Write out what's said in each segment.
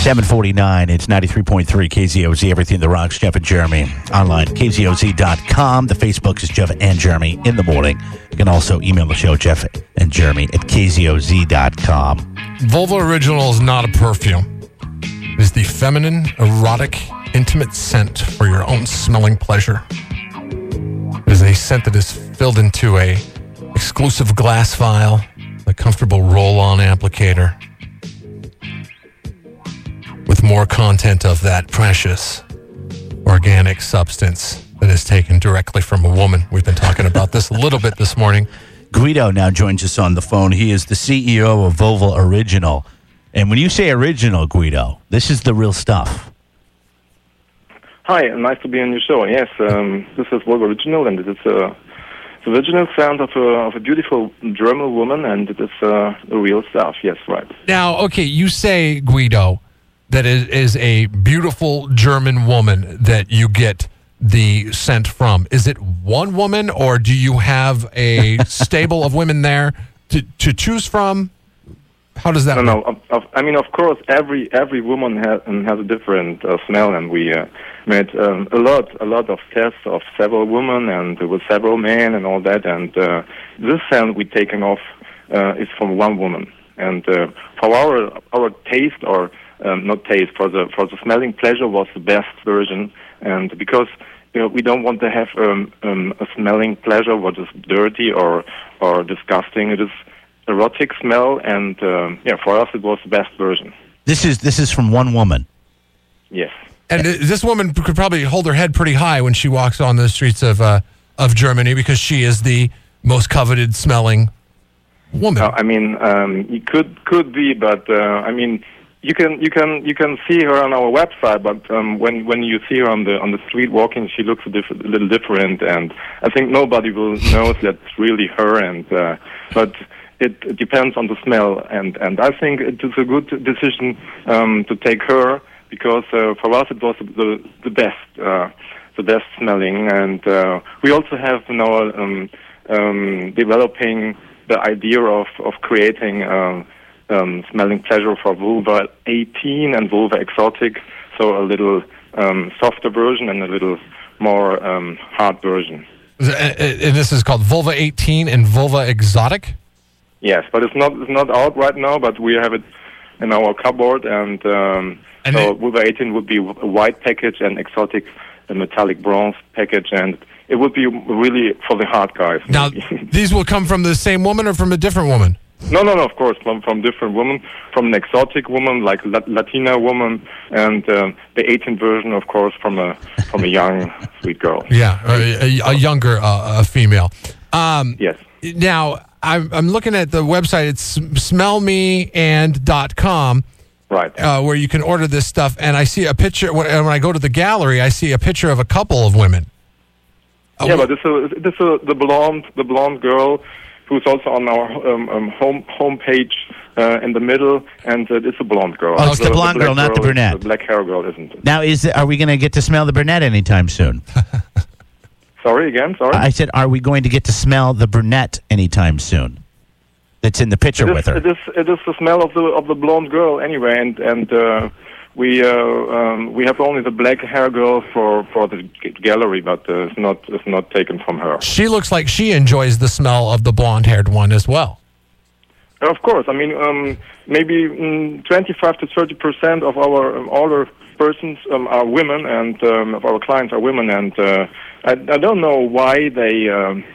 7:49. It's 93.3 KZOZ, everything that rocks. Jeff and Jeremy online, KZOZ.com. The Facebook is Jeff and Jeremy in the morning. You can also email the show, Jeff and Jeremy at KZOZ.com. Vulva Original is not a perfume. It is the feminine, erotic, intimate scent for your own smelling pleasure. It is a scent that is filled into a exclusive glass vial, a comfortable roll-on applicator, with more content of that precious organic substance that is taken directly from a woman. We've been talking about this a little bit this morning. Guido now joins us on the phone. He is the CEO of Vulva Original. And when you say original, Guido, this is the real stuff. Hi, nice to be on your show. Yes, this is Vulva Original, and it is the original sound of a beautiful German woman, and it is the real stuff. Yes, right. Now, okay, you say, Guido, that it is a beautiful German woman that you get the scent from. Is it one woman, or do you have a stable of women there to choose from? How does that work? No. I mean, of course, every woman has a different smell, and we made a lot of tests of several women and with several men and all that. And this scent we taken off is from one woman. And for our taste, or not taste, for the smelling pleasure was the best version. And because we don't want to have a smelling pleasure what is dirty or disgusting. It is erotic smell, and for us it was the best version. This is from one woman. Yes. And this woman could probably hold her head pretty high when she walks on the streets of Germany, because she is the most coveted smelling woman. I mean, it could be, but I mean, you can see her on our website, but when you see her on the street walking, she looks a little different, and I think nobody will know that's really her. And but it depends on the smell, and I think it is a good decision to take her, because for us it was the best smelling, and we also have now developing the idea of creating smelling pleasure for Vulva 18 and Vulva Exotic, so a little softer version and a little more hard version. And this is called Vulva 18 and Vulva Exotic? Yes, but it's not out right now, but we have it in our cupboard, and so Vulva 18 would be a white package, and Exotic a metallic bronze package, and it would be really for the hard guys. Now, these will come from the same woman or from a different woman? No, of course, from different women, from an exotic woman, like Latina woman, and the 18 version, of course, from a young, sweet girl. Yeah, a younger female. Yes. Now, I'm looking at the website. It's smellmeand.com. Right. Where you can order this stuff, and I see a picture. When I go to the gallery, I see a picture of a couple of women. Yeah, but this is the blonde girl who's also on our homepage in the middle, and it's a blonde girl. Oh, it's the blonde girl, not the brunette. The black hair girl, isn't it? Now, are we going to get to smell the brunette anytime soon? Sorry, again? Sorry? I said, are we going to get to smell the brunette anytime soon? That's in the picture with her. It is the smell of the blonde girl anyway, and we have only the black hair girl for the gallery, but it's not taken from her. She looks like she enjoys the smell of the blonde-haired one as well. Of course, I mean maybe 25 to 30% of our older persons are women, and of our clients are women, and I don't know why they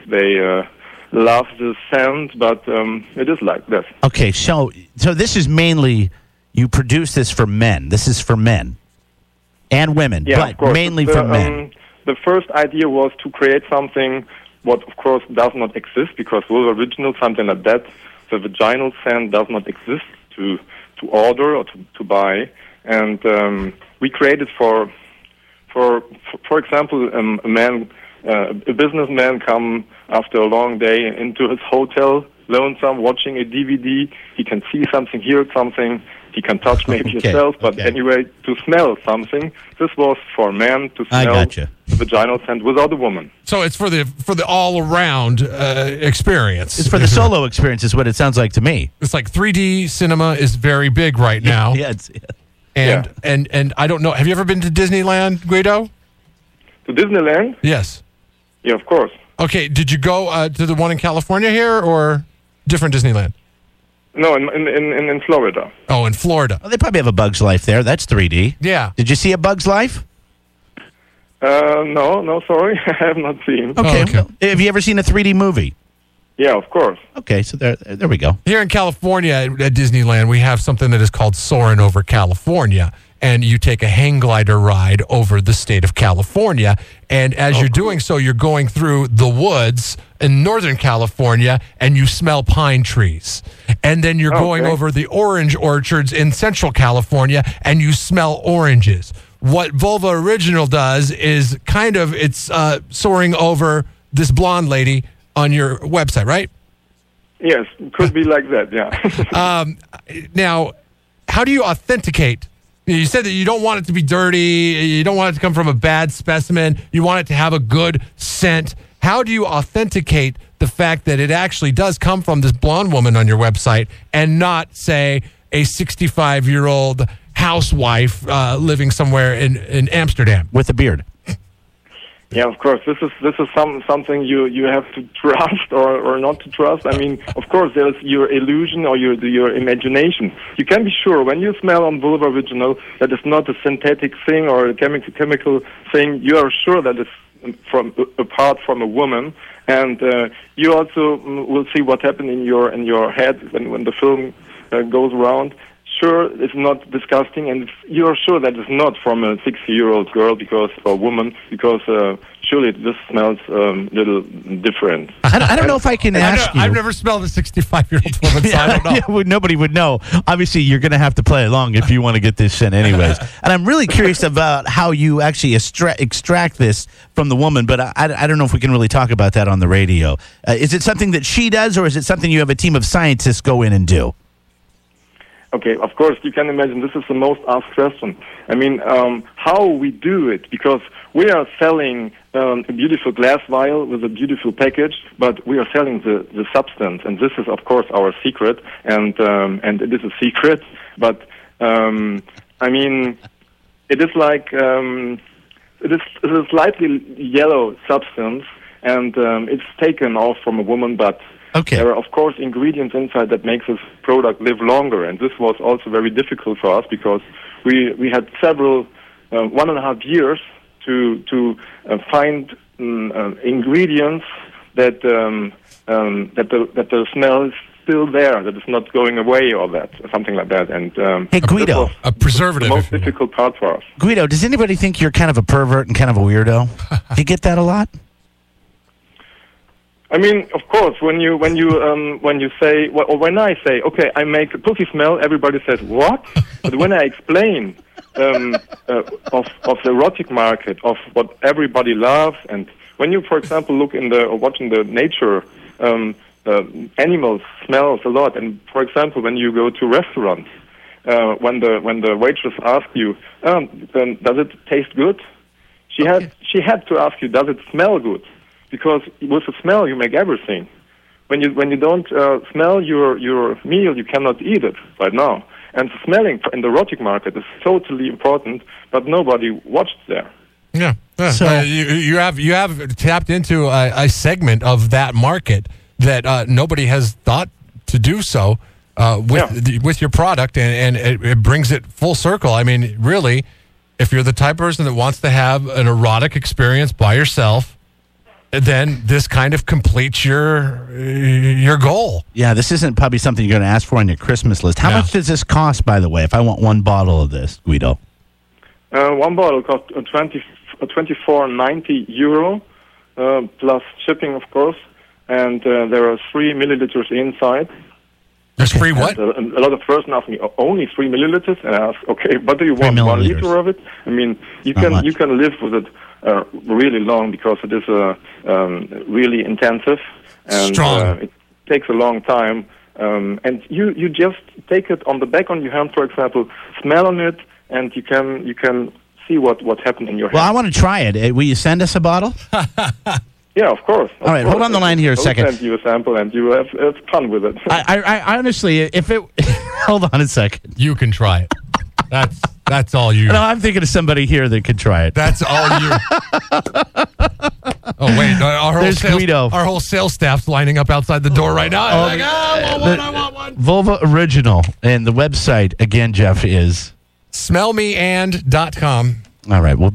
love the scent, but it is like this. Okay, so this is mainly, you produce this for men. This is for men and women, but mainly for men. The first idea was to create something what, of course, does not exist, because Vulva Original, something like that, the vaginal scent does not exist to order or to buy, and we created for example, a businessman come after a long day into his hotel, lonesome, watching a DVD. He can see something, hear something. He can touch maybe himself, but anyway, to smell something. This was for men to smell the vaginal scent without a woman. So it's for the all around experience. It's for the solo experience, is what it sounds like to me. It's like 3D cinema is very big right now. Yeah. And I don't know. Have you ever been to Disneyland, Guido? To Disneyland? Yes. Yeah, of course. Okay. Did you go to the one in California here or different Disneyland? No, in Florida. Oh, in Florida. Well, they probably have a Bug's Life there. That's 3D. Yeah. Did you see a Bug's Life? No, sorry. I have not seen. Okay. okay. Well, have you ever seen a 3D movie? Yeah, of course. Okay, so there we go. Here in California at Disneyland, we have something that is called Soarin' Over California. And you take a hang glider ride over the state of California. And as you're doing so, you're going through the woods in Northern California and you smell pine trees. And then you're going over the orange orchards in Central California and you smell oranges. What Vulva Original does is it's soaring over this blonde lady on your website, right? Yes, it could be like that, yeah. Now, how do you authenticate? You said that you don't want it to be dirty. You don't want it to come from a bad specimen. You want it to have a good scent. How do you authenticate the fact that it actually does come from this blonde woman on your website and not, say, a 65-year-old housewife living somewhere in Amsterdam? With a beard. Yeah, of course. This is something you have to trust or not to trust. I mean, of course, there's your illusion or your imagination. You can be sure when you smell on Vulva Original that it's not a synthetic thing or a chemical thing. You are sure that it's apart from a woman, and you also will see what happened in your head when the film goes around. Sure, it's not disgusting, and you're sure that it's not from a 60-year-old girl or woman, because surely this smells a little different. I don't know if I can ask you. I've never smelled a 65-year-old woman, so I don't know. Yeah, nobody would know. Obviously, you're going to have to play along if you want to get this in anyways. And I'm really curious about how you actually extract this from the woman, but I don't know if we can really talk about that on the radio. Is it something that she does, or is it something you have a team of scientists go in and do? Okay, of course, you can imagine this is the most asked question. I mean, how we do it, because we are selling a beautiful glass vial with a beautiful package, but we are selling the substance, and this is, of course, our secret, and it is a secret, but, I mean, it is like, it is a slightly yellow substance, and it's taken off from a woman, but there are, of course, ingredients inside that makes this product live longer, and this was also very difficult for us because we had several 1.5 years to find ingredients that the smell is still there, that it's not going away, or something like that. And hey, Guido, a preservative. The most difficult part for us. Guido, does anybody think you're kind of a pervert and kind of a weirdo? Do you get that a lot? I mean, of course, when you say, or when I say, okay, I make a pussy smell, everybody says, what? But when I explain of the erotic market, of what everybody loves, and when you, for example, look watching the nature, animals smells a lot. And for example, when you go to restaurants, when the waitress asks you, does it taste good? She had to ask you, does it smell good? Because with the smell, you make everything. When you don't smell your meal, you cannot eat it right now. And the smelling in the erotic market is totally important, but nobody watched there. Yeah. So you have tapped into a segment of that market that nobody has thought to do so with your product, and it brings it full circle. I mean, really, if you're the type of person that wants to have an erotic experience by yourself, then this kind of completes your goal. Yeah, this isn't probably something you're going to ask for on your Christmas list. How much does this cost, by the way, if I want one bottle of this, Guido? One bottle costs €24.90 plus shipping, of course, and there are 3 milliliters inside. There's free what? A lot of persons ask me, only 3 milliliters? And I ask, okay, but do you want 1 liter of it? I mean, you can live with it really long because it is really intensive and strong. It takes a long time. And you just take it on the back on your hand, for example, smell on it, and you can see what happened in your hand. Well, I want to try it. Will you send us a bottle? Yeah, of course. All right, hold on the line here a second. I'll send you a sample, and you have fun with it. I honestly, if it... hold on a second. You can try it. That's... That's all you. No, I'm thinking of somebody here that could try it. That's all you. Oh, wait. Our whole sales staff's lining up outside the door right now. I want one. Vulva Original. And the website, again, Jeff, is smellmeand.com. All right. We'll